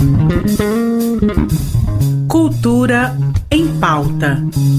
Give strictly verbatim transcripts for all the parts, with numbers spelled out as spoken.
Cultura em Pauta.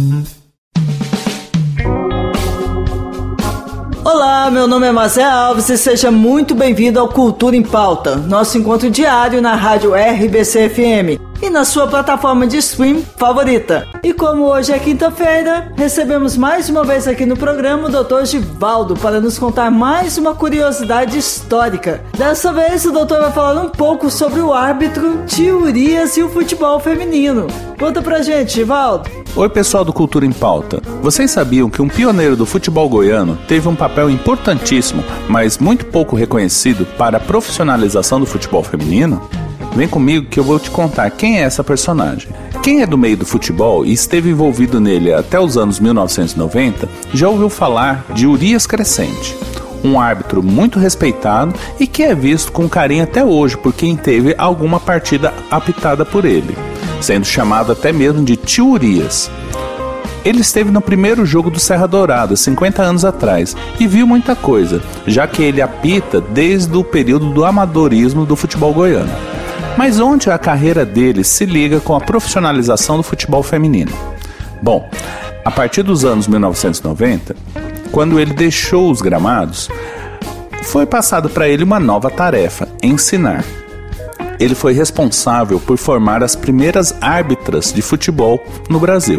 Olá, meu nome é Marcelo Alves e seja muito bem-vindo ao Cultura em Pauta, nosso encontro diário na rádio R B C F M e na sua plataforma de stream favorita. E como hoje é quinta-feira, recebemos mais uma vez aqui no programa o doutor Givaldo para nos contar mais uma curiosidade histórica. Dessa vez o doutor vai falar um pouco sobre o árbitro, Tio Urias e o futebol feminino. Conta pra gente, Givaldo. Oi pessoal do Cultura em Pauta. Vocês sabiam que um pioneiro do futebol goiano teve um papel importantíssimo, mas muito pouco reconhecido para a profissionalização do futebol feminino? Vem comigo que eu vou te contar quem é essa personagem. Quem é do meio do futebol e esteve envolvido nele até os anos mil novecentos e noventa, já ouviu falar de Urias Crescente, um árbitro muito respeitado e que é visto com carinho até hoje por quem teve alguma partida apitada por ele, sendo chamado até mesmo de Tio Urias. Ele esteve no primeiro jogo do Serra Dourada, cinquenta anos atrás, e viu muita coisa, já que ele apita desde o período do amadorismo do futebol goiano. Mas onde a carreira dele se liga com a profissionalização do futebol feminino? Bom, a partir dos anos mil novecentos e noventa, quando ele deixou os gramados, foi passado para ele uma nova tarefa: ensinar. Ele foi responsável por formar as primeiras árbitras de futebol no Brasil.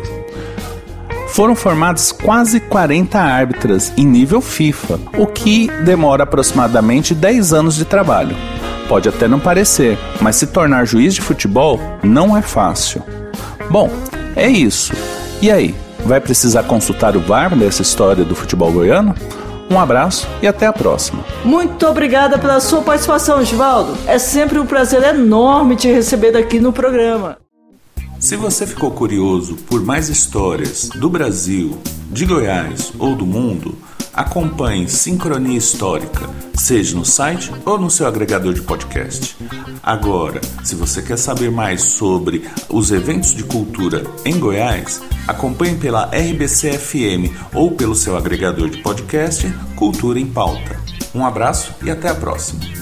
Foram formadas quase quarenta árbitras em nível FIFA, o que demora aproximadamente dez anos de trabalho. Pode até não parecer, mas se tornar juiz de futebol não é fácil. Bom, é isso. E aí, vai precisar consultar o V A R dessa história do futebol goiano? Um abraço e até a próxima. Muito obrigada pela sua participação, Givaldo. É sempre um prazer enorme te receber aqui no programa. Se você ficou curioso por mais histórias do Brasil, de Goiás ou do mundo, acompanhe Sincronia Histórica, seja no site ou no seu agregador de podcast. Agora, se você quer saber mais sobre os eventos de cultura em Goiás, acompanhe pela R B C F M ou pelo seu agregador de podcast Cultura em Pauta. Um abraço e até a próxima.